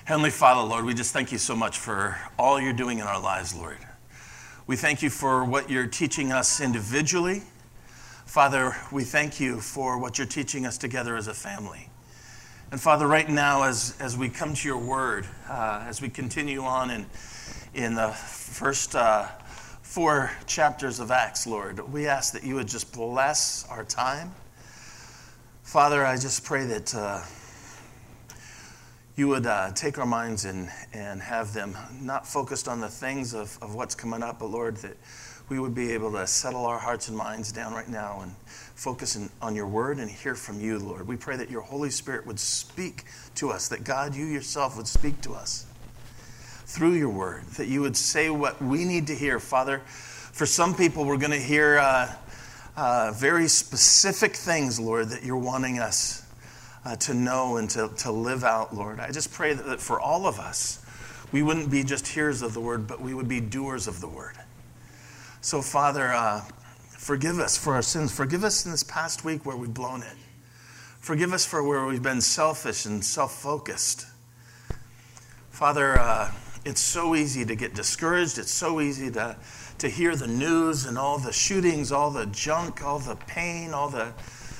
Heavenly Father, Lord, we just thank you so much for all you're doing in our lives, Lord. We thank you for what you're teaching us individually. Father, we thank you for what you're teaching us together as a family. And Father, right now, as we come to your word, as we continue on in the first 4 chapters of Acts, Lord, we ask that you would just bless our time. Father, I just pray that you would take our minds and have them not focused on the things of what's coming up, but Lord, that we would be able to settle our hearts and minds down right now and focus on your word and hear from you, Lord. We pray that your Holy Spirit would speak to us, that God, you yourself would speak to us through your word, that you would say what we need to hear. Father, for some people, we're going to hear very specific things, Lord, that you're wanting us to know and to live out, Lord. I just pray that for all of us, we wouldn't be just hearers of the word, but we would be doers of the word. So, Father, forgive us for our sins. Forgive us in this past week where we've blown it. Forgive us for where we've been selfish and self-focused. Father, it's so easy to get discouraged. It's so easy to hear the news and all the shootings, all the junk, all the pain, all the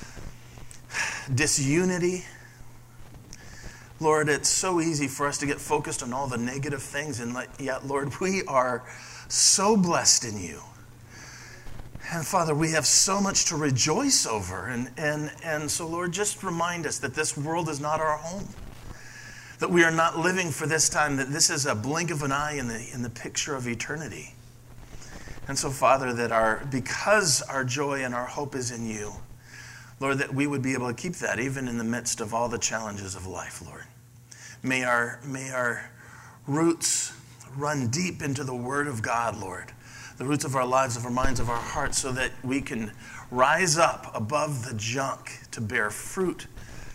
disunity. Lord, it's so easy for us to get focused on all the negative things, and yet, Lord, we are so blessed in you. And Father, we have so much to rejoice over. And so, Lord, just remind us that this world is not our home, that we are not living for this time, that this is a blink of an eye in the picture of eternity. And so, Father, that because our joy and our hope is in you, Lord, that we would be able to keep that even in the midst of all the challenges of life, Lord. May our roots run deep into the Word of God, Lord. The roots of our lives, of our minds, of our hearts, so that we can rise up above the junk to bear fruit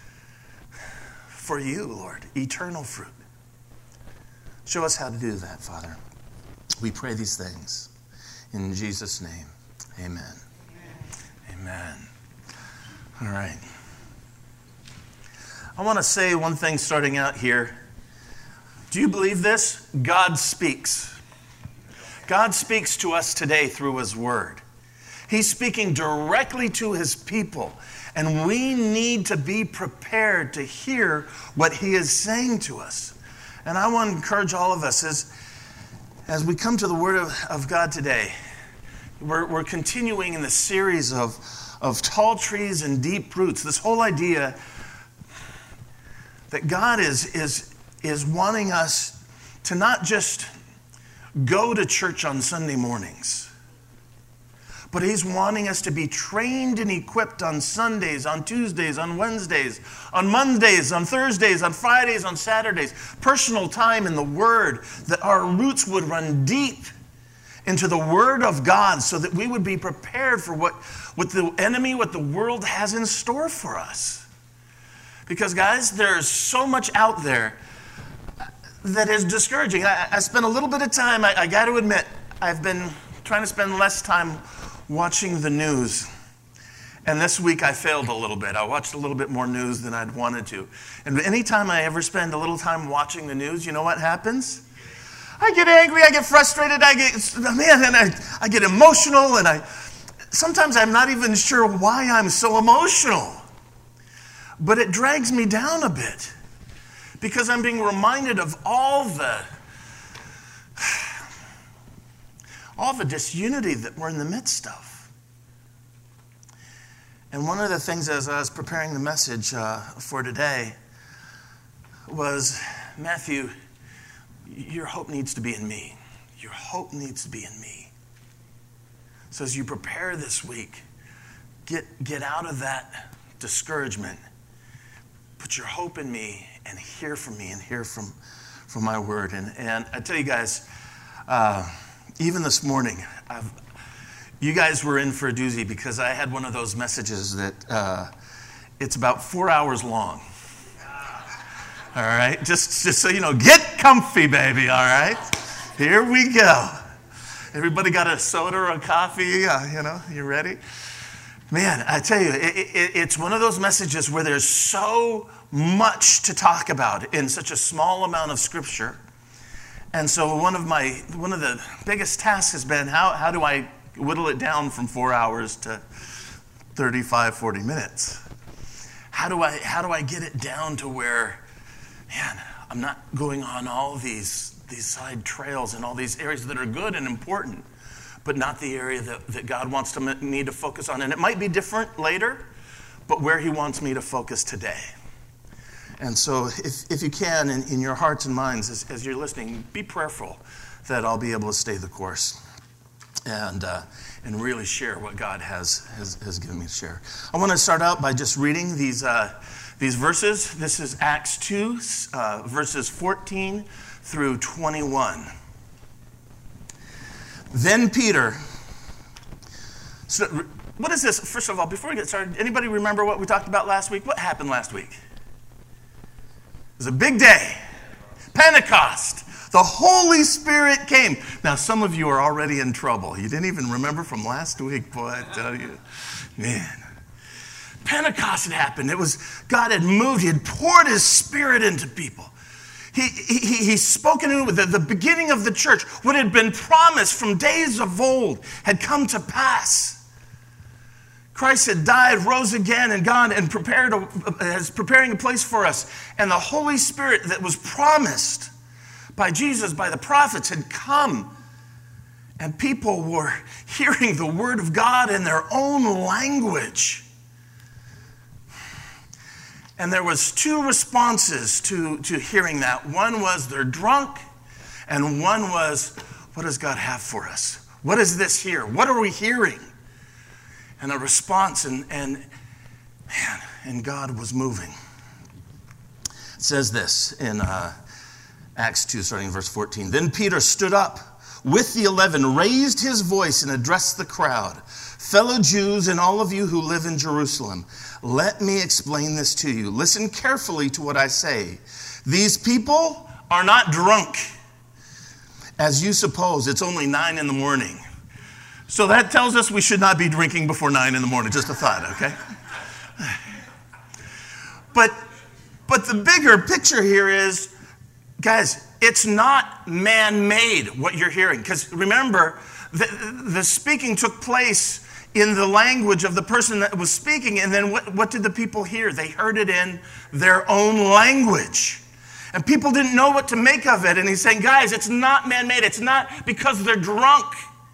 for you, Lord, eternal fruit. Show us how to do that, Father. We pray these things in Jesus' name. Amen. Amen. All right. I want to say one thing starting out here. Do you believe this? God speaks. God speaks to us today through his word. He's speaking directly to his people, and we need to be prepared to hear what he is saying to us. And I want to encourage all of us as we come to the word of God today. We're continuing in the series of tall trees and deep roots. This whole idea that God is wanting us to not just go to church on Sunday mornings, but he's wanting us to be trained and equipped on Sundays, on Tuesdays, on Wednesdays, on Mondays, on Thursdays, on Fridays, on Saturdays. Personal time in the Word, that our roots would run deep into the Word of God so that we would be prepared for what the enemy, what the world has in store for us. Because, guys, there's so much out there that is discouraging. I spent a little bit of time, I got to admit, I've been trying to spend less time watching the news. And this week I failed a little bit. I watched a little bit more news than I'd wanted to. And anytime I ever spend a little time watching the news, you know what happens? I get angry, I get frustrated, I get emotional, and sometimes I'm not even sure why I'm so emotional. But it drags me down a bit because I'm being reminded of all the disunity that we're in the midst of. And one of the things as I was preparing the message for today was, Matthew, your hope needs to be in me. Your hope needs to be in me. So as you prepare this week, get out of that discouragement. Put your hope in me and hear from me and hear from my word. And I tell you guys, even this morning, you guys were in for a doozy because I had one of those messages that it's about 4 hours long. All right, just so you know, get comfy, baby, all right? Here we go. Everybody got a soda or a coffee? You ready? Man, I tell you, it's one of those messages where there's so much to talk about in such a small amount of scripture. And so one of the biggest tasks has been, how do I whittle it down from 4 hours to 35, 40 minutes? How do I get it down to where, man, I'm not going on all these side trails and all these areas that are good and important, but not the area that God wants me to focus on. And it might be different later, but where he wants me to focus today. And so if you can, in your hearts and minds, as you're listening, be prayerful that I'll be able to stay the course and really share what God has given me to share. I want to start out by just reading these verses. This is Acts 2, verses 14 through 21. Then Peter... So what is this? First of all, before we get started, anybody remember what we talked about last week? What happened last week? It was a big day. Pentecost. The Holy Spirit came. Now, some of you are already in trouble. You didn't even remember from last week, boy, I tell you. Man. Pentecost had happened. It was, God had moved. He had poured his Spirit into people. He's spoken in the beginning of the church. What had been promised from days of old had come to pass. Christ had died, rose again, and gone and is preparing a place for us. And the Holy Spirit that was promised by Jesus, by the prophets, had come. And people were hearing the word of God in their own language. And there was two responses to hearing that. One was they're drunk, and one was, what does God have for us? What is this here? What are we hearing? And a response, and God was moving. It says this in Acts 2, starting in verse 14. Then Peter stood up with the 11, raised his voice, and addressed the crowd. Fellow Jews and all of you who live in Jerusalem, let me explain this to you. Listen carefully to what I say. These people are not drunk, as you suppose. It's only 9 a.m. So that tells us we should not be drinking before 9 a.m. Just a thought, okay? But the bigger picture here is, guys, it's not man-made what you're hearing. Because remember, the speaking took place in the language of the person that was speaking. And then what did the people hear? They heard it in their own language. And people didn't know what to make of it. And he's saying, guys, it's not man-made. It's not because they're drunk.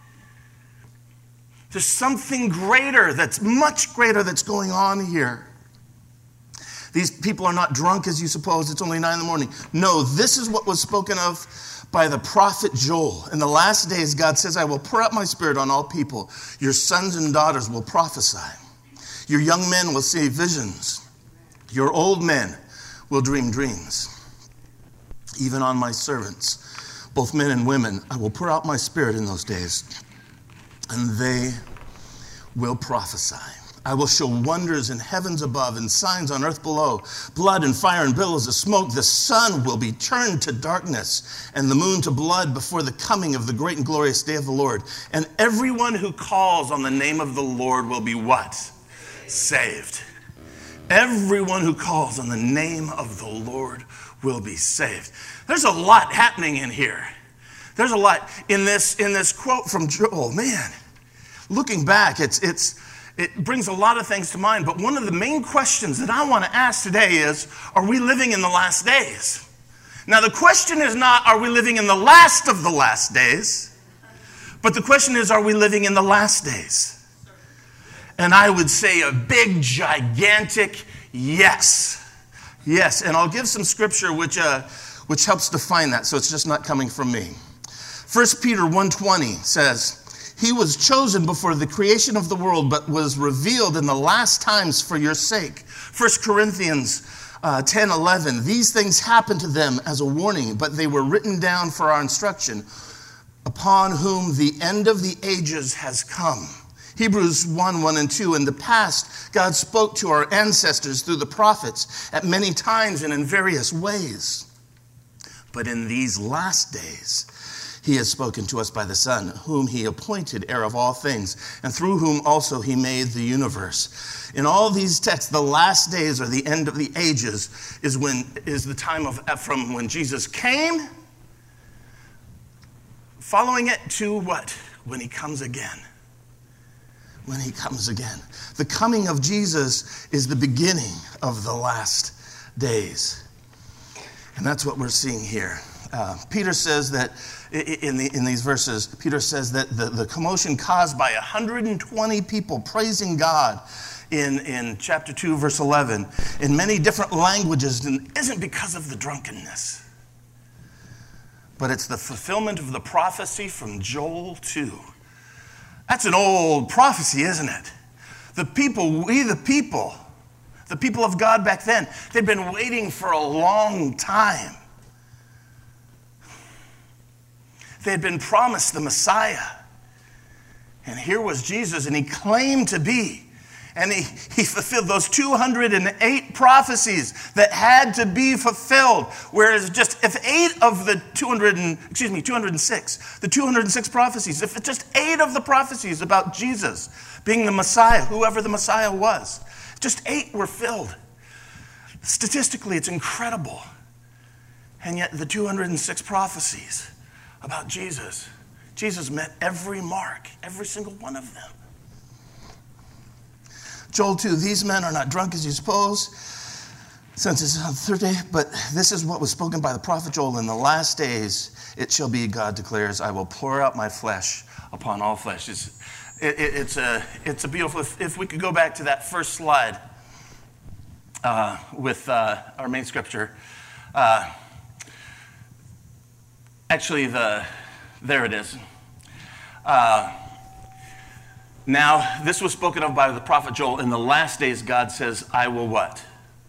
There's something greater, that's much greater, that's going on here. These people are not drunk as you suppose. It's only 9 a.m. No, this is what was spoken of by the prophet Joel. In the last days, God says, I will pour out my Spirit on all people. Your sons and daughters will prophesy. Your young men will see visions. Your old men will dream dreams. Even on my servants, both men and women, I will pour out my Spirit in those days, and they will prophesy. I will show wonders in heavens above and signs on earth below, blood and fire and billows of smoke. The sun will be turned to darkness and the moon to blood before the coming of the great and glorious day of the Lord. And everyone who calls on the name of the Lord will be what? Saved. Everyone who calls on the name of the Lord will be saved. There's a lot happening in here. There's a lot in this quote from Joel. Man, looking back, it brings a lot of things to mind. But one of the main questions that I want to ask today is, are we living in the last days? Now, the question is not, are we living in the last of the last days? But the question is, are we living in the last days? And I would say a big, gigantic yes. Yes, and I'll give some scripture which helps define that, so it's just not coming from me. 1 Peter 1:20 says, he was chosen before the creation of the world, but was revealed in the last times for your sake. 1 Corinthians 10:11, these things happened to them as a warning, but they were written down for our instruction, upon whom the end of the ages has come. Hebrews 1:1 and 2, in the past, God spoke to our ancestors through the prophets at many times and in various ways. But in these last days, he has spoken to us by the Son, whom he appointed heir of all things, and through whom also he made the universe. In all these texts, the last days or the end of the ages is the time from when Jesus came, following it to what? When he comes again. When he comes again. The coming of Jesus is the beginning of the last days. And that's what we're seeing here. Peter says that in these verses, Peter says that the commotion caused by 120 people praising God in chapter 2, verse 11, in many different languages, isn't because of the drunkenness, but it's the fulfillment of the prophecy from Joel 2. That's an old prophecy, isn't it? The people of God back then, they'd been waiting for a long time. They had been promised the Messiah. And here was Jesus, and he claimed to be. And he fulfilled those 208 prophecies that had to be fulfilled. Whereas just if 8 of the 206 prophecies, if just 8 of the prophecies about Jesus being the Messiah, whoever the Messiah was, just 8 were filled. Statistically, it's incredible. And yet the 206 prophecies about Jesus met every mark, every single one of them. Joel 2, these men are not drunk as you suppose, since it's on the third day, but this is what was spoken by the prophet Joel. In the last days, it shall be, God declares, I will pour out my flesh upon all flesh. It's a beautiful, if we could go back to that first slide with our main scripture. Actually, there it is. Now, this was spoken of by the prophet Joel. In the last days, God says, I will what?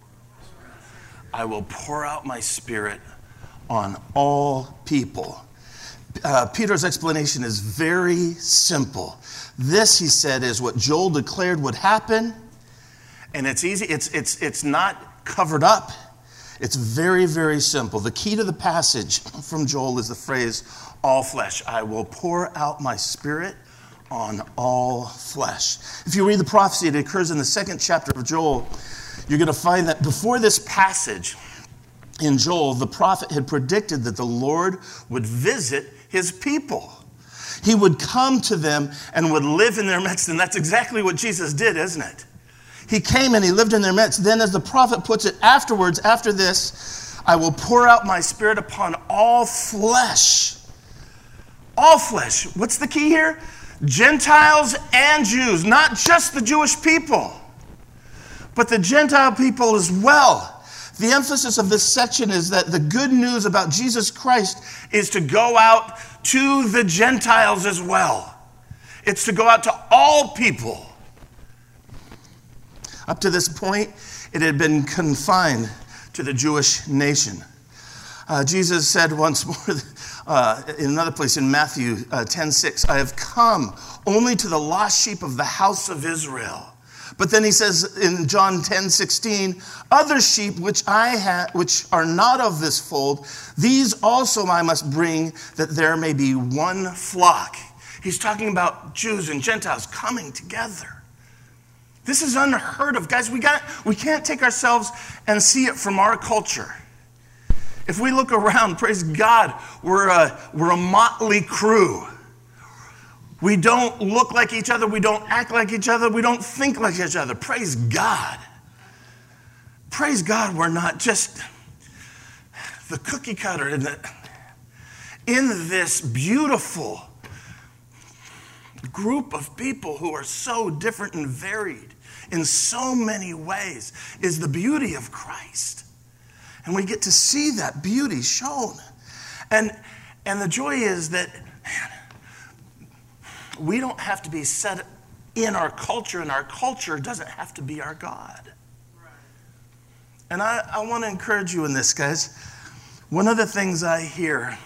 I will pour out my spirit on all people. Peter's explanation is very simple. This, he said, is what Joel declared would happen. And it's easy. It's not covered up. It's very, very simple. The key to the passage from Joel is the phrase, all flesh. I will pour out my spirit on all flesh. If you read the prophecy, it occurs in the 2nd chapter of Joel. You're going to find that before this passage in Joel, the prophet had predicted that the Lord would visit his people. He would come to them and would live in their midst. And that's exactly what Jesus did, isn't it? He came and he lived in their midst. Then, as the prophet puts it afterwards, after this, I will pour out my spirit upon all flesh. All flesh. What's the key here? Gentiles and Jews, not just the Jewish people, but the Gentile people as well. The emphasis of this section is that the good news about Jesus Christ is to go out to the Gentiles as well. It's to go out to all people. Up to this point, it had been confined to the Jewish nation. Jesus said once more in another place in Matthew 10:6, I have come only to the lost sheep of the house of Israel. But then he says in John 10:16, other sheep which are not of this fold, these also I must bring, that there may be one flock. He's talking about Jews and Gentiles coming together. This is unheard of. Guys, we can't take ourselves and see it from our culture. If we look around, praise God, we're a motley crew. We don't look like each other. We don't act like each other. We don't think like each other. Praise God. Praise God, we're not just the cookie cutter in this beautiful group of people who are so different and varied in so many ways is the beauty of Christ. And we get to see that beauty shown. And the joy is that, man, we don't have to be set in our culture, and our culture doesn't have to be our God. Right. And I want to encourage you in this, guys. One of the things I hear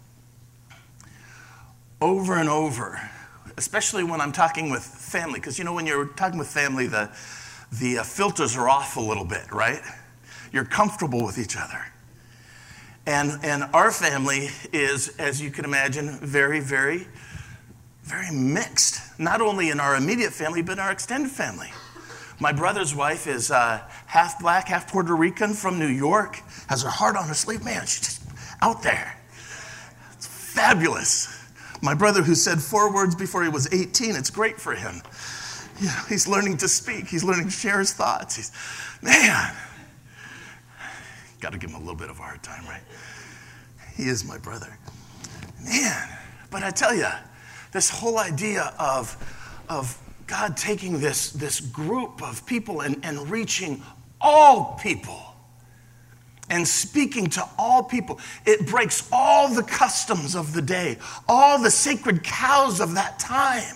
over and over, especially when I'm talking with family, because, when you're talking with family, the filters are off a little bit, right? You're comfortable with each other. And our family is, as you can imagine, very, very, very mixed. Not only in our immediate family, but in our extended family. My brother's wife is half black, half Puerto Rican from New York. Has her heart on her sleeve. Man, she's just out there. It's fabulous. My brother, who said 4 words before he was 18, it's great for him. You know, he's learning to speak. He's learning to share his thoughts. Man, got to give him a little bit of a hard time, right? He is my brother. Man, but I tell you, this whole idea of God taking this group of people and reaching all people and speaking to all people, it breaks all the customs of the day, all the sacred cows of that time.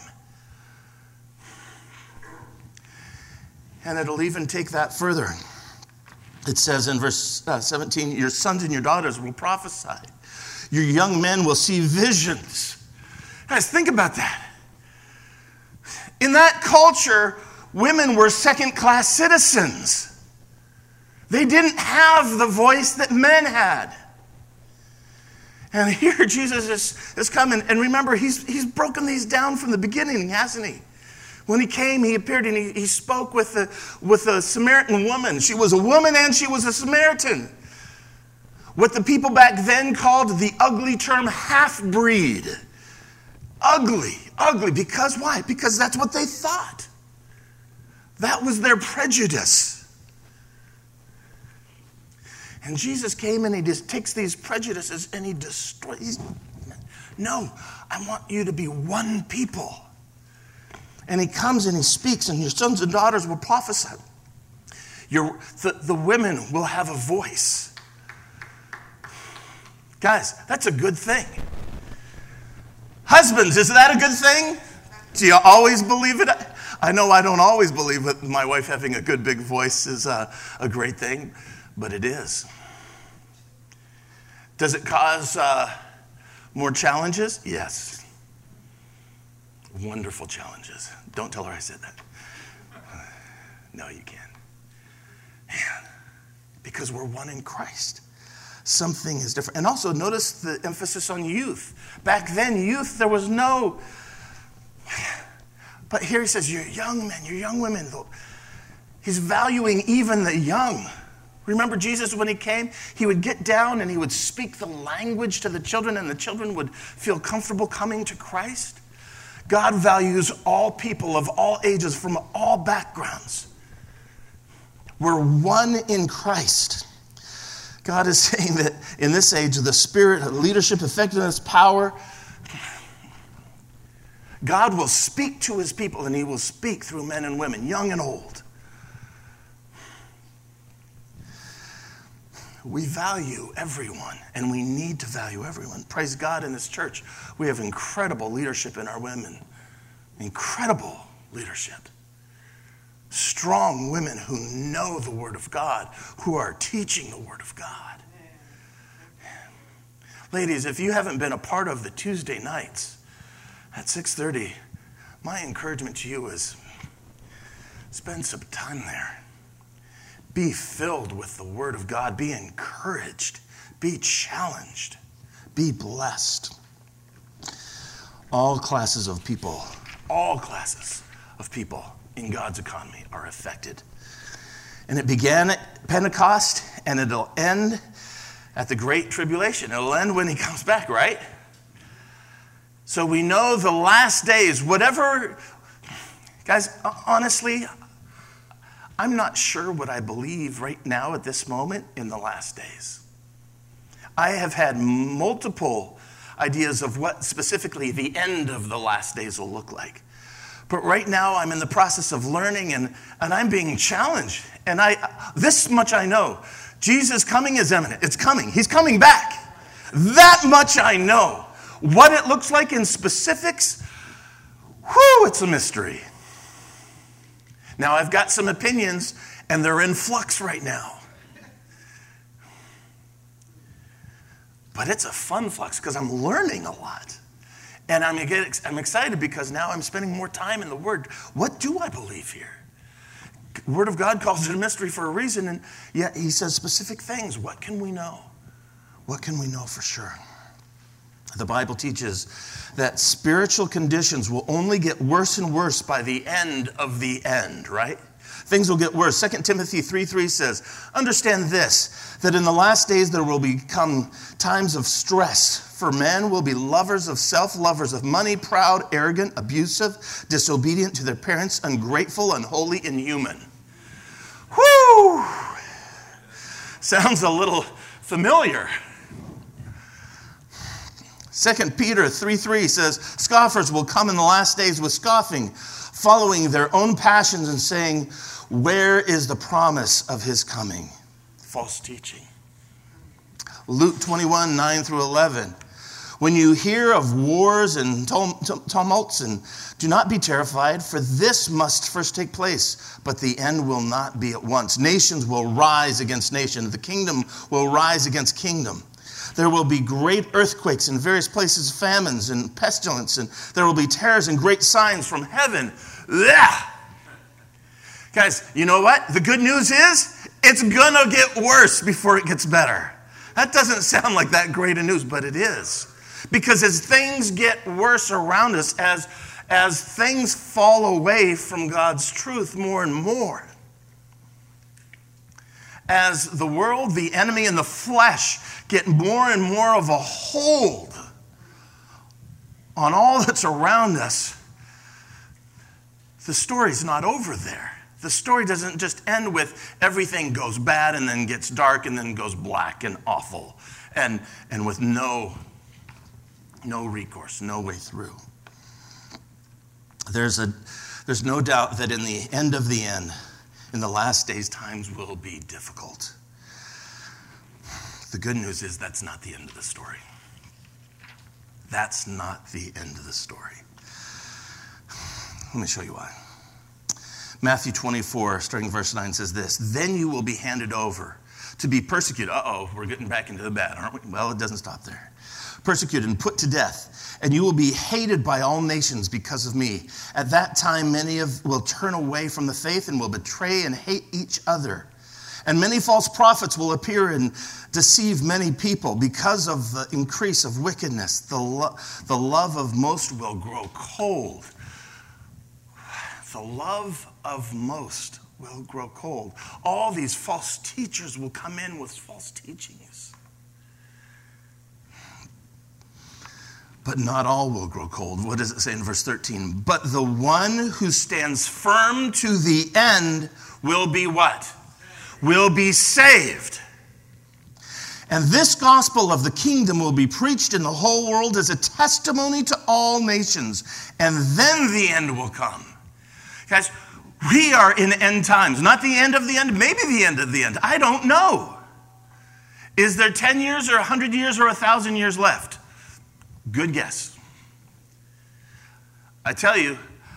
And it'll even take that further. It says in verse 17, your sons and your daughters will prophesy. Your young men will see visions. Guys, think about that. In that culture, women were second-class citizens. They didn't have the voice that men had. And here Jesus is coming. And remember, he's broken these down from the beginning, hasn't he? When he came, he appeared and he spoke with a Samaritan woman. She was a woman and she was a Samaritan. What the people back then called the ugly term half-breed. Ugly. Because why? Because that's what they thought. That was their prejudice. And Jesus came and he just takes these prejudices and he destroys. No, I want you to be one people. And he comes and he speaks, and your sons and daughters will prophesy. The women will have a voice. Guys, that's a good thing. Husbands, is that a good thing? Do you always believe it? I know I don't always believe that my wife having a good big voice is a great thing, but it is. Does it cause more challenges? Yes. Wonderful challenges. Don't tell her I said that. No, you can't. Man, because we're one in Christ. Something is different. And also notice the emphasis on youth. Back then, youth, there was no... But here he says, your young men, your young women. He's valuing even the young. Remember Jesus, when he came, he would get down and he would speak the language to the children, and the children would feel comfortable coming to Christ. God values all people of all ages from all backgrounds. We're one in Christ. God is saying that in this age of the Spirit, leadership, effectiveness, power, God will speak to his people, and he will speak through men and women, young and old. We value everyone, and we need to value everyone. Praise God, in this church, we have incredible leadership in our women. Incredible leadership. Strong women who know the Word of God, who are teaching the Word of God. Ladies, if you haven't been a part of the Tuesday nights at 6:30, my encouragement to you is spend some time there. Be filled with the Word of God. Be encouraged. Be challenged. Be blessed. All classes of people in God's economy are affected. And it began at Pentecost, and it'll end at the Great Tribulation. It'll end when he comes back, right? So we know the last days, whatever... Guys, honestly, I'm not sure what I believe right now at this moment in the last days. I have had multiple ideas of what specifically the end of the last days will look like. But right now I'm in the process of learning, and I'm being challenged. And this much I know. Jesus' coming is imminent. It's coming. He's coming back. That much I know. What it looks like in specifics, it's a mystery. Now, I've got some opinions, and they're in flux right now. But it's a fun flux because I'm learning a lot. And I'm excited because now I'm spending more time in the Word. What do I believe here? Word of God calls it a mystery for a reason, and yet he says specific things. What can we know? What can we know for sure? The Bible teaches that spiritual conditions will only get worse and worse by the end of the end, right? Things will get worse. 2 Timothy 3:3 says, understand this, that in the last days there will become times of stress, for men will be lovers of self, lovers of money, proud, arrogant, abusive, disobedient to their parents, ungrateful, unholy, inhuman. Whew! Sounds a little familiar. 2 Peter 3:3 says, scoffers will come in the last days with scoffing, following their own passions and saying, where is the promise of his coming? False teaching. Luke 21:9-11. When you hear of wars and tumults, and do not be terrified, for this must first take place, but the end will not be at once. Nations will rise against nation. The kingdom will rise against kingdom. There will be great earthquakes in various places, famines and pestilence, and there will be terrors and great signs from heaven. Ugh. Guys, you know what? The good news is it's going to get worse before it gets better. That doesn't sound like that great a news, but it is. Because as things get worse around us, as things fall away from God's truth more and more, as the world, the enemy, and the flesh get more and more of a hold on all that's around us, the story's not over there. The story doesn't just end with everything goes bad and then gets dark and then goes black and awful and with no recourse, no way through. There's no doubt that in the end of the end, in the last days, times will be difficult. The good news is that's not the end of the story. That's not the end of the story. Let me show you why. Matthew 24, starting verse 9, says this, then you will be handed over to be persecuted. We're getting back into the bad, aren't we? Well, it doesn't stop there. Persecuted and put to death, and you will be hated by all nations because of me. At that time, many will turn away from the faith and will betray and hate each other. And many false prophets will appear and deceive many people. Because of the increase of wickedness, the love of most will grow cold. The love of most will grow cold. All these false teachers will come in with false teachings. But not all will grow cold. What does it say in verse 13? But the one who stands firm to the end will be what? Will be saved. And this gospel of the kingdom will be preached in the whole world as a testimony to all nations. And then the end will come. Guys, we are in end times. Not the end of the end, maybe the end of the end. I don't know. Is there 10 years or 100 years or 1,000 years left? Good guess. I tell you,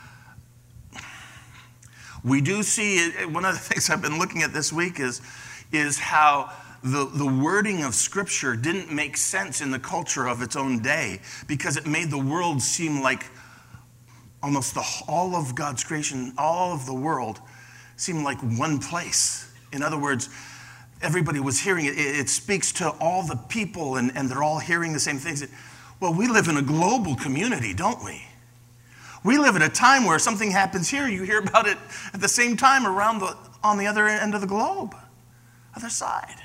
we do see, one of the things I've been looking at this week is how the wording of Scripture didn't make sense in the culture of its own day because it made the world seem like almost all of God's creation, all of the world seemed like one place. In other words, everybody was hearing it. It speaks to all the people and they're all hearing the same things. Well, we live in a global community, don't we? We live at a time where something happens here, you hear about it at the same time on the other end of the globe, other side.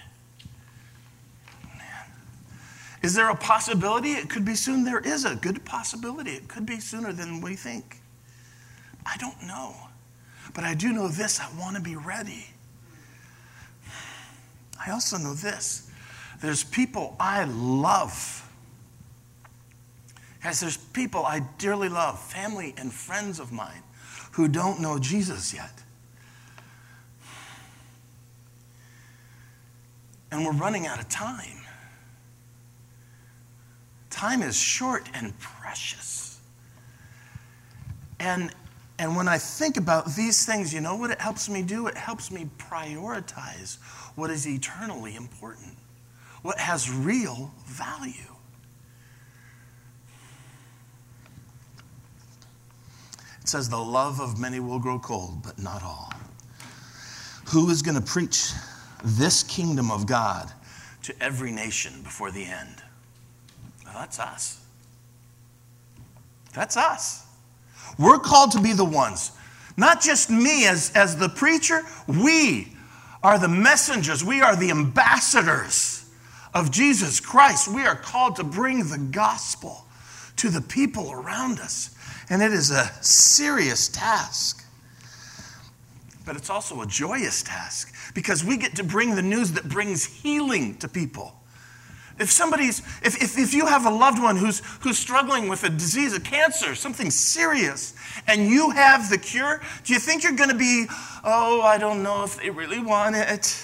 Man. Is there a possibility it could be soon? There is a good possibility. It could be sooner than we think. I don't know. But I do know this, I want to be ready. I also know this. There's people I love. Guys, there's people I dearly love, family and friends of mine, who don't know Jesus yet. And we're running out of time. Time is short and precious. And when I think about these things, you know what it helps me do? It helps me prioritize what is eternally important, what has real value. It says the love of many will grow cold, but not all. Who is going to preach this kingdom of God to every nation before the end. Well, that's us. That's us. We're called to be the ones. Not just me as the preacher. We are the messengers. We are the ambassadors of Jesus Christ. We are called to bring the gospel to the people around us. And it is a serious task. But it's also a joyous task because we get to bring the news that brings healing to people. If you have a loved one who's struggling with a disease, a cancer, something serious, and you have the cure, do you think you're going to be, I don't know if they really want it.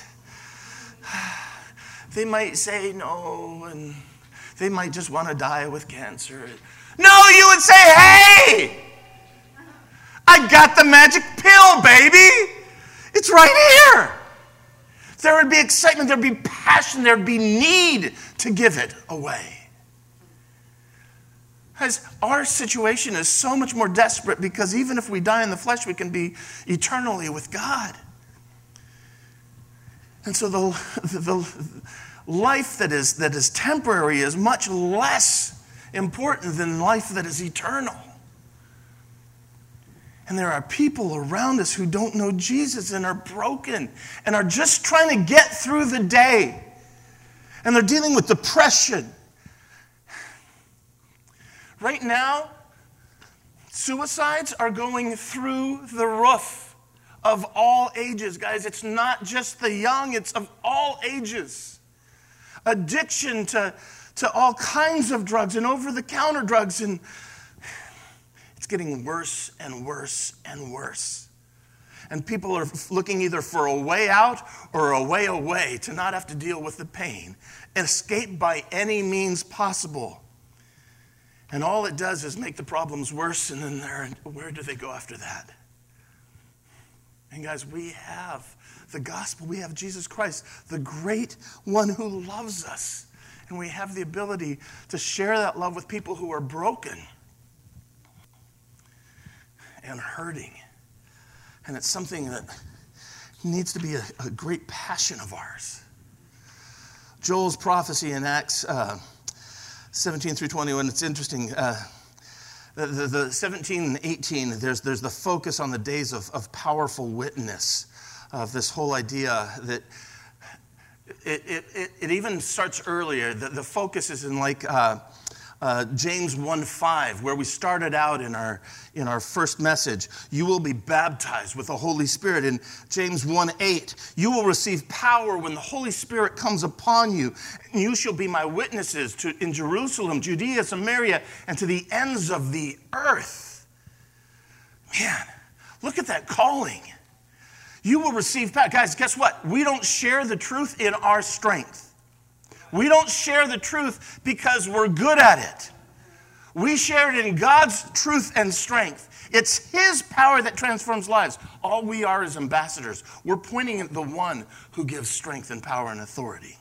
They might say no, and they might just want to die with cancer. No, you would say, hey, I got the magic pill, baby. It's right here. There would be excitement, there would be passion, there would be need to give it away. As our situation is so much more desperate because even if we die in the flesh, we can be eternally with God. And so the life that is temporary is much less important than life that is eternal. And there are people around us who don't know Jesus and are broken and are just trying to get through the day. And they're dealing with depression. Right now, suicides are going through the roof of all ages. Guys, it's not just the young, it's of all ages. Addiction to all kinds of drugs and over-the-counter drugs, and it's getting worse and worse and worse. And people are looking either for a way out or a way away to not have to deal with the pain. Escape by any means possible. And all it does is make the problems worse, and then where do they go after that? And guys, we have the gospel. We have Jesus Christ, the great one who loves us. And we have the ability to share that love with people who are broken and hurting. And it's something that needs to be a great passion of ours. Joel's prophecy in Acts 17 through 21, it's interesting. The 17 and 18, there's the focus on the days of powerful witness, of this whole idea that it even starts earlier. The focus is in like James 1:5, where we started out in our first message. You will be baptized with the Holy Spirit. In James 1:8, you will receive power when the Holy Spirit comes upon you. And you shall be my witnesses in Jerusalem, Judea, Samaria, and to the ends of the earth. Man, look at that calling. You will receive power. Guys, guess what? We don't share the truth in our strength. We don't share the truth because we're good at it. We share it in God's truth and strength. It's His power that transforms lives. All we are is ambassadors. We're pointing at the one who gives strength and power and authority.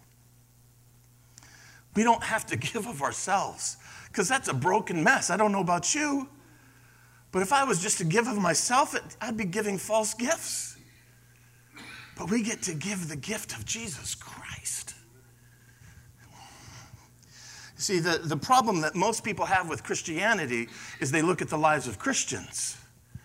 We don't have to give of ourselves because that's a broken mess. I don't know about you, but if I was just to give of myself, I'd be giving false gifts. But we get to give the gift of Jesus Christ. See, the problem that most people have with Christianity is they look at the lives of Christians.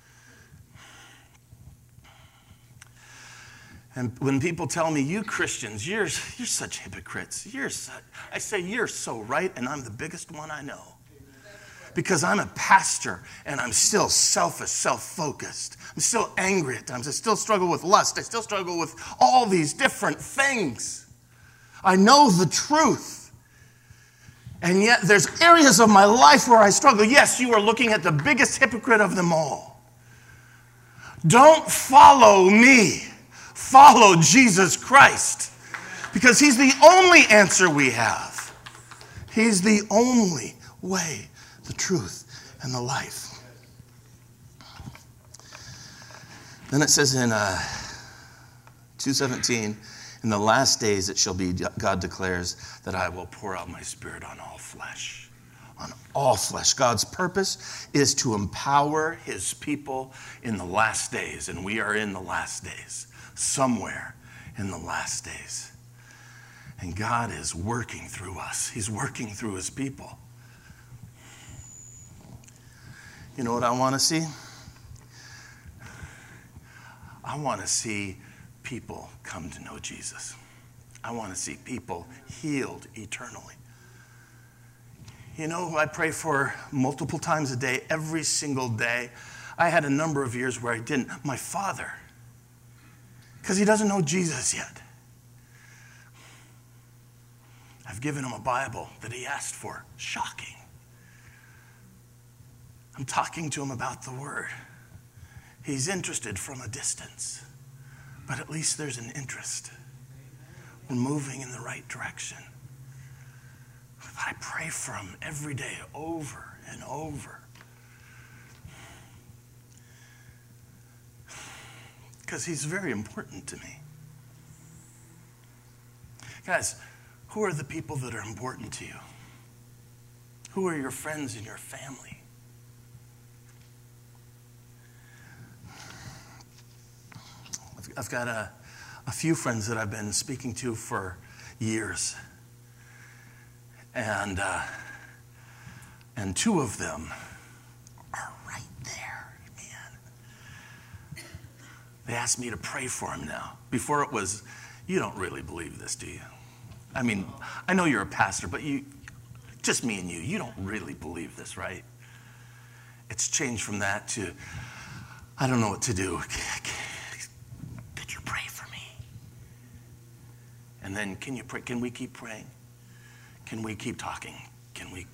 And when people tell me, you Christians, you're such hypocrites. I say, you're so right, and I'm the biggest one I know. Because I'm a pastor, and I'm still selfish, self-focused. I'm still angry at times. I still struggle with lust. I still struggle with all these different things. I know the truth. And yet there's areas of my life where I struggle. Yes, you are looking at the biggest hypocrite of them all. Don't follow me. Follow Jesus Christ. Because He's the only answer we have. He's the only way, the truth, and the life. Then it says in 2:17, in the last days it shall be, God declares, that I will pour out my Spirit on all flesh. On all flesh. God's purpose is to empower His people in the last days. And we are in the last days. Somewhere in the last days. And God is working through us. He's working through his people. You know what I want to see? I want to see people come to know Jesus. I want to see people healed eternally. You know who I pray for multiple times a day, every single day? I had a number of years where I didn't. My father. Because he doesn't know Jesus yet. I've given him a Bible that he asked for. Shocking. I'm talking to him about the Word. He's interested from a distance. But at least there's an interest. We're moving in the right direction. I pray for him every day, over and over. Because he's very important to me. Guys, who are the people that are important to you? Who are your friends and your family? I've got a few friends that I've been speaking to for years. And two of them are right there, man. They asked me to pray for him now. Before it was, you don't really believe this, do you? I mean, I know you're a pastor, but just me and you don't really believe this, right? It's changed from that to, I don't know what to do. Could you pray for me? And then, can you pray? Can we keep praying? Can we keep talking? Can we?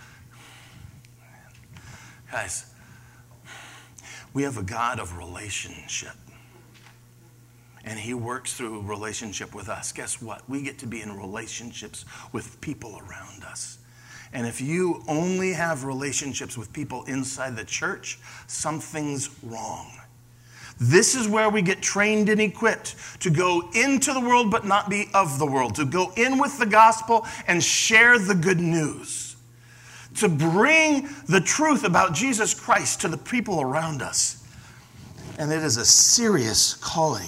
Guys, we have a God of relationship. And he works through relationship with us. Guess what? We get to be in relationships with people around us. And if you only have relationships with people inside the church, something's wrong. This is where we get trained and equipped to go into the world but not be of the world, to go in with the gospel and share the good news, to bring the truth about Jesus Christ to the people around us. And it is a serious calling.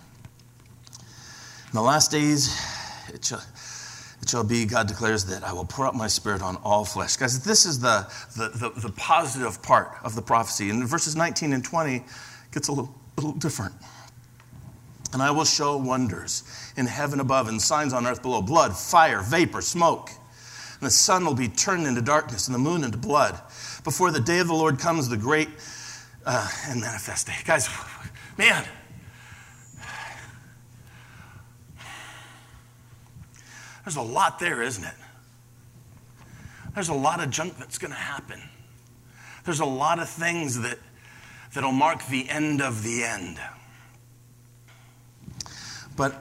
In the last days, it shall be, God declares, that I will pour out my spirit on all flesh. Guys, this is the positive part of the prophecy. And in verses 19 and 20, it gets a little different. And I will show wonders in heaven above and signs on earth below, blood, fire, vapor, smoke. And the sun will be turned into darkness and the moon into blood before the day of the Lord comes, the great and manifest day. Guys, man, there's a lot there, isn't it? There's a lot of junk that's going to happen. There's a lot of things that'll mark the end of the end. But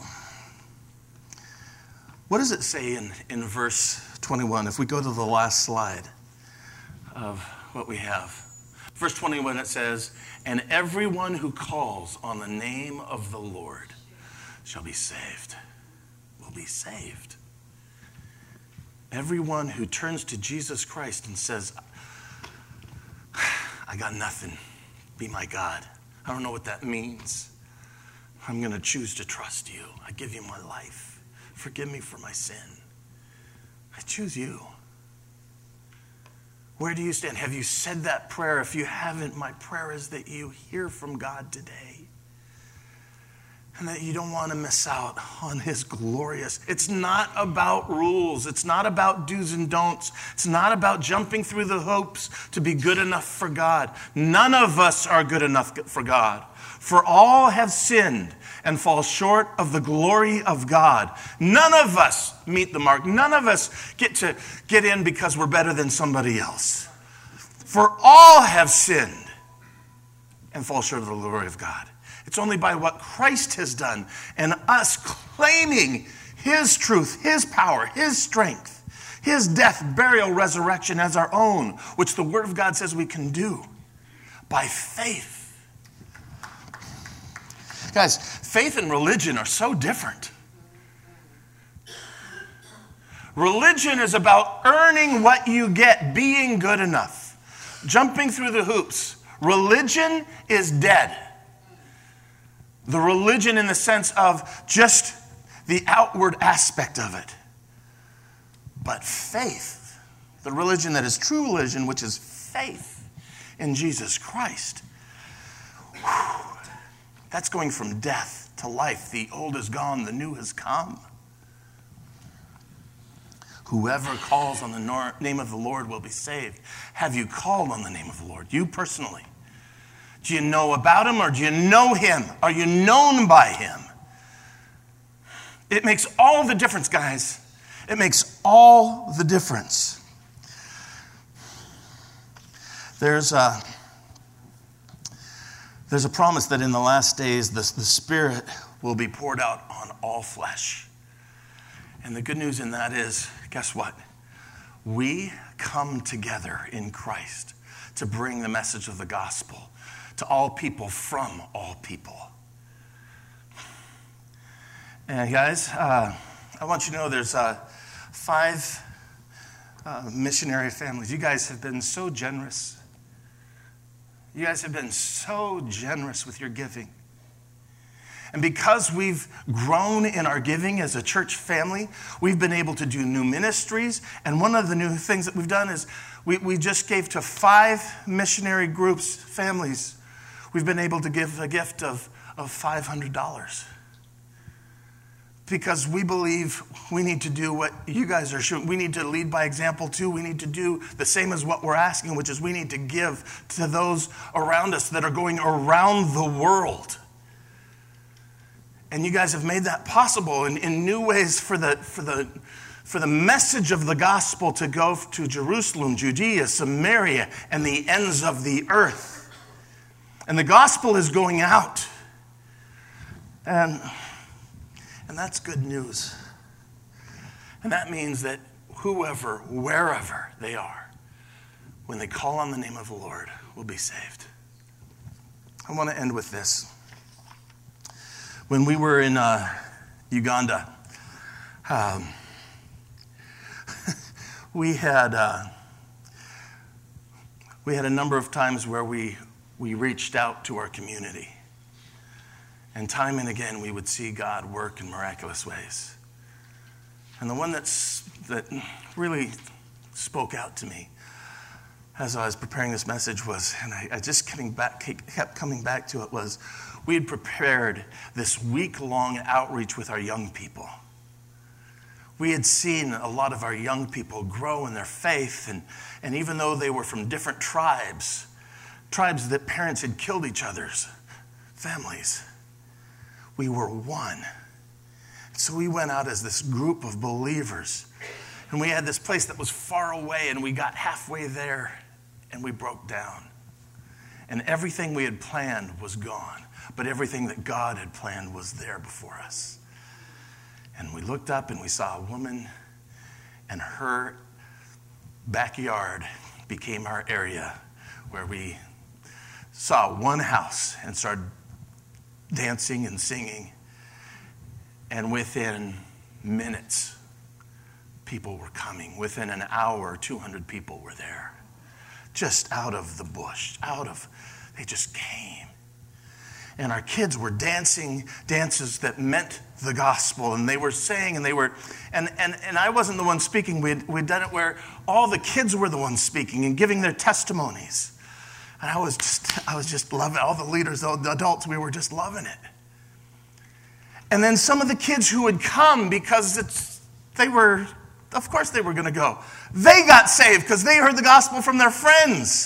what does it say in verse 21? If we go to the last slide of what we have. Verse 21, it says, and everyone who calls on the name of the Lord shall be saved. Will be saved. Everyone who turns to Jesus Christ and says, I got nothing. Be my God. I don't know what that means. I'm going to choose to trust you. I give you my life. Forgive me for my sin. I choose you. Where do you stand? Have you said that prayer? If you haven't, my prayer is that you hear from God today. And that you don't want to miss out on his glorious. It's not about rules. It's not about do's and don'ts. It's not about jumping through the hoops to be good enough for God. None of us are good enough for God. For all have sinned and fall short of the glory of God. None of us meet the mark. None of us get in because we're better than somebody else. For all have sinned and fall short of the glory of God. It's only by what Christ has done and us claiming his truth, his power, his strength, his death, burial, resurrection as our own, which the Word of God says we can do by faith. Guys, faith and religion are so different. Religion is about earning what you get, being good enough, jumping through the hoops. Religion is dead. The religion in the sense of just the outward aspect of it. But faith, the religion that is true religion, which is faith in Jesus Christ, that's going from death to life. The old is gone, the new has come. Whoever calls on the name of the Lord will be saved. Have you called on the name of the Lord? You personally. Do you know about him or do you know him? Are you known by him? It makes all the difference, guys. It makes all the difference. There's a promise that in the last days the Spirit will be poured out on all flesh. And the good news in that is, guess what? We come together in Christ to bring the message of the gospel to all people from all people. And guys, I want you to know there's 5 missionary families. You guys have been so generous. You guys have been so generous with your giving. And because we've grown in our giving as a church family, we've been able to do new ministries. And one of the new things that we've done is we just gave to 5 missionary groups, families. We've been able to give a gift of $500. Because we believe we need to do what you guys are showing. We need to lead by example too. We need to do the same as what we're asking, which is we need to give to those around us that are going around the world. And you guys have made that possible in new ways for the message of the gospel to go to Jerusalem, Judea, Samaria, and the ends of the earth. And the gospel is going out. And that's good news. And that means that whoever, wherever they are, when they call on the name of the Lord, will be saved. I want to end with this. When we were in Uganda, we had a number of times where we reached out to our community. And time and again, we would see God work in miraculous ways. And the one that really spoke out to me as I was preparing this message was, and I just kept coming back to it, was we had prepared this week-long outreach with our young people. We had seen a lot of our young people grow in their faith, and even though they were from different tribes that parents had killed each other's families, we were one. So we went out as this group of believers, and we had this place that was far away, and we got halfway there, and we broke down. And everything we had planned was gone, but everything that God had planned was there before us. And we looked up, and we saw a woman, and her backyard became our area where we saw one house and started dancing and singing. And within minutes, people were coming. Within an hour, 200 people were there. Just out of the bush, they just came. And our kids were dancing dances that meant the gospel. And they were saying, and I wasn't the one speaking. We'd done it where all the kids were the ones speaking and giving their testimonies. And I was just loving it. All the leaders, the adults, we were just loving it. And then some of the kids who had come because of course they were going to go. They got saved because they heard the gospel from their friends.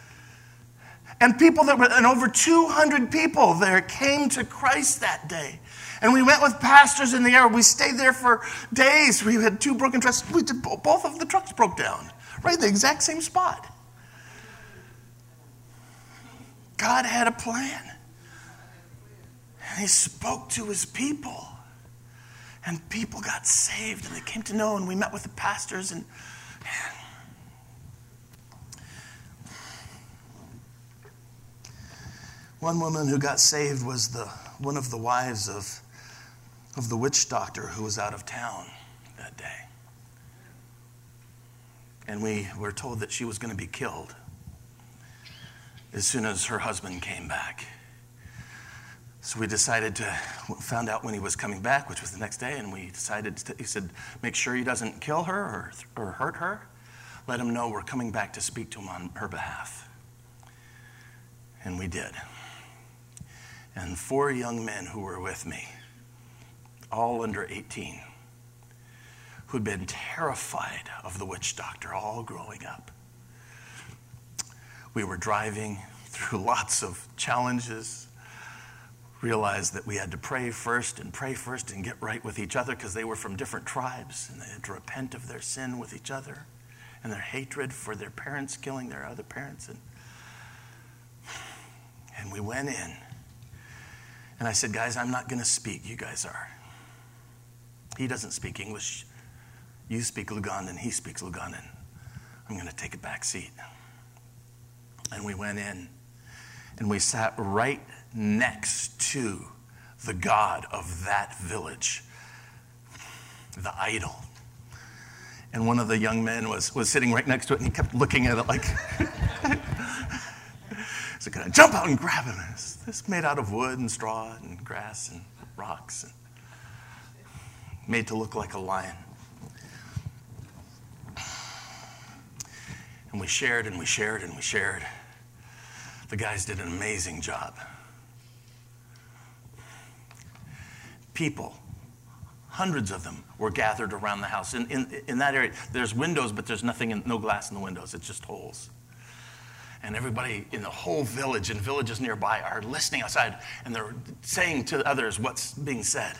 And over 200 people there came to Christ that day. And we went with pastors in the area. We stayed there for days. We had 2 broken trucks. Both of the trucks broke down, right in the exact same spot. God had a plan. And he spoke to his people. And people got saved and they came to know, and we met with the pastors. And one woman who got saved was one of the wives of the witch doctor who was out of town that day. And we were told that she was going to be killed as soon as her husband came back. So we found out when he was coming back, which was the next day, and he said, make sure he doesn't kill her or hurt her. Let him know we're coming back to speak to him on her behalf. And we did. And 4 young men who were with me, all under 18, who'd been terrified of the witch doctor all growing up. We were driving through lots of challenges, realized that we had to pray first and get right with each other because they were from different tribes and they had to repent of their sin with each other and their hatred for their parents killing their other parents. And we went in. And I said, guys, I'm not going to speak. You guys are. He doesn't speak English. You speak Lugandan. He speaks Lugandan. I'm going to take a back seat. And we went in. And we sat right next to the god of that village, the idol. And one of the young men was sitting right next to it, and he kept looking at it like, so can I jump out and grab him? This made out of wood and straw and grass and rocks, and made to look like a lion. And we shared and we shared and we shared. The guys did an amazing job. People, hundreds of them, were gathered around the house. In that area, there's windows, but there's no glass in the windows. It's just holes. And everybody in the whole village and villages nearby are listening outside, and they're saying to others what's being said.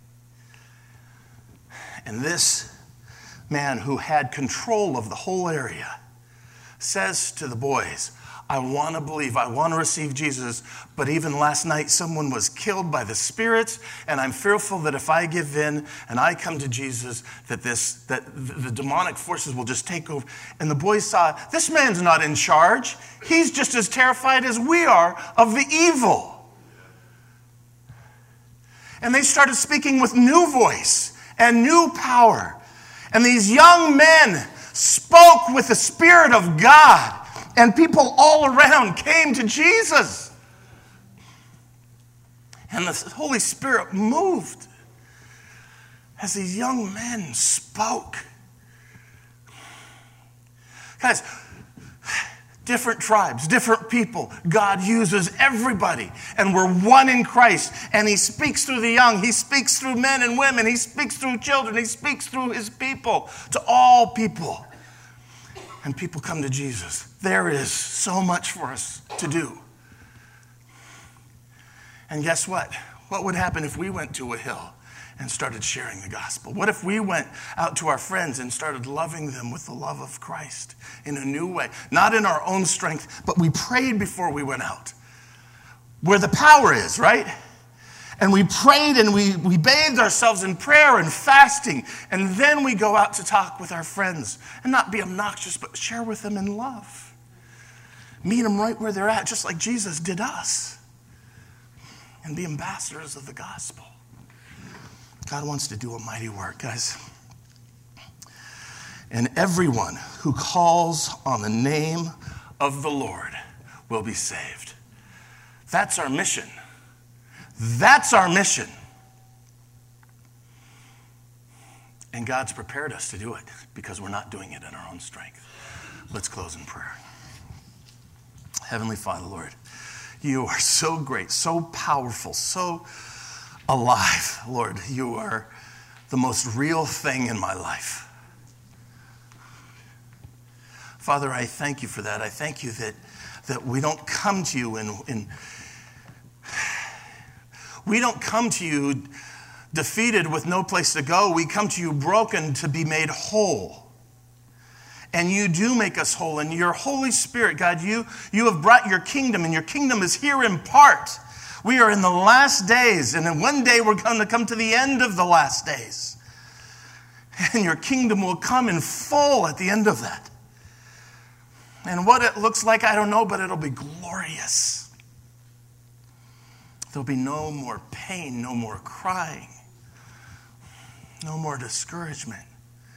And this man who had control of the whole area says to the boys, I want to believe, I want to receive Jesus, but even last night someone was killed by the spirits, and I'm fearful that if I give in and I come to Jesus, that the demonic forces will just take over. And the boys saw, this man's not in charge. He's just as terrified as we are of the evil. And they started speaking with new voice and new power. And these young men spoke with the Spirit of God. And people all around came to Jesus. And the Holy Spirit moved as these young men spoke. Guys, different tribes, different people. God uses everybody. And we're one in Christ. And he speaks through the young. He speaks through men and women. He speaks through children. He speaks through his people, to all people. And people come to Jesus. There is so much for us to do. And guess what? What would happen if we went to a hill and started sharing the gospel? What if we went out to our friends and started loving them with the love of Christ in a new way? Not in our own strength, but we prayed before we went out. Where the power is, right? And we prayed and we bathed ourselves in prayer and fasting. And then we go out to talk with our friends and not be obnoxious, but share with them in love. Meet them right where they're at, just like Jesus did us. And be ambassadors of the gospel. God wants to do a mighty work, guys. And everyone who calls on the name of the Lord will be saved. That's our mission. That's our mission. And God's prepared us to do it because we're not doing it in our own strength. Let's close in prayer. Heavenly Father, Lord, you are so great, so powerful, so alive. Lord, you are the most real thing in my life. Father, I thank you for that. I thank you that we don't come to you we don't come to you defeated with no place to go. We come to you broken to be made whole. And you do make us whole. And your Holy Spirit, God, you have brought your kingdom, and your kingdom is here in part. We are in the last days, and then one day we're going to come to the end of the last days. And your kingdom will come in full at the end of that. And what it looks like, I don't know, but it'll be glorious. There'll be no more pain, no more crying, no more discouragement.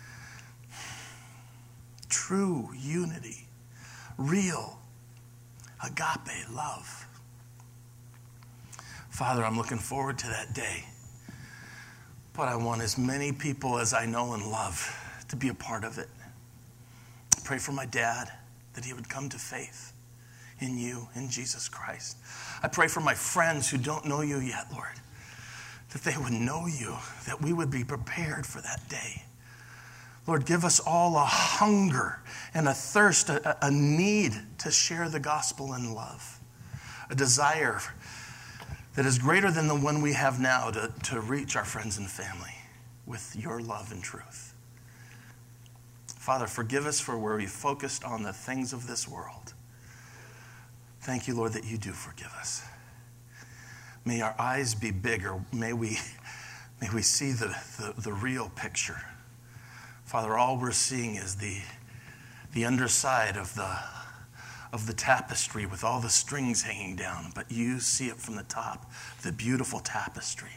True unity, real agape love. Father, I'm looking forward to that day. But I want as many people as I know and love to be a part of it. I pray for my dad, that he would come to faith in you, in Jesus Christ. I pray for my friends who don't know you yet, Lord, that they would know you, that we would be prepared for that day. Lord, give us all a hunger and a thirst, a need to share the gospel in love, a desire that is greater than the one we have now to reach our friends and family with your love and truth. Father, forgive us for where we focused on the things of this world. Thank you, Lord, that you do forgive us. May our eyes be bigger. May we see the real picture. Father, all we're seeing is the underside of the tapestry with all the strings hanging down, but you see it from the top, the beautiful tapestry.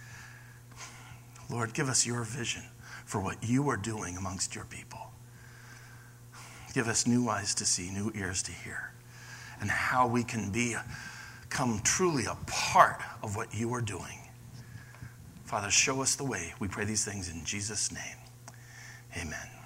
Lord, give us your vision for what you are doing amongst your people. Give us new eyes to see, new ears to hear, and how we can become truly a part of what you are doing. Father, show us the way. We pray these things in Jesus' name. Amen.